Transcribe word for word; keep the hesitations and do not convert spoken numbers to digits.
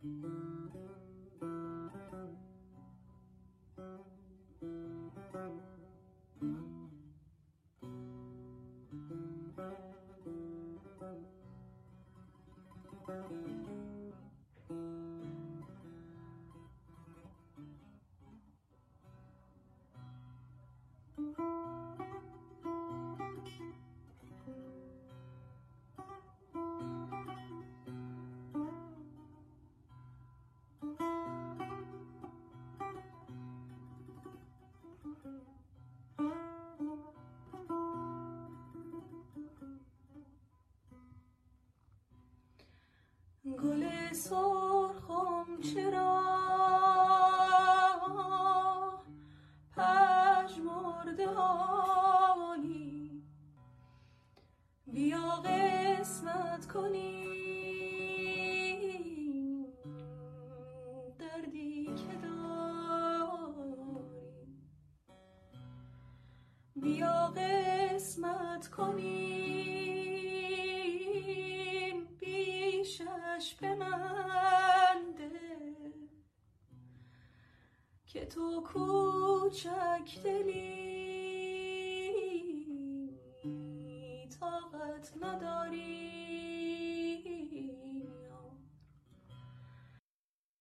گل سرخم چرا پژمرده حالی، بیا قسمت کنیم دردی که داری، بیا قسمت کنیم بیشش به من ده که تو کوچک دلی طاقت نداری.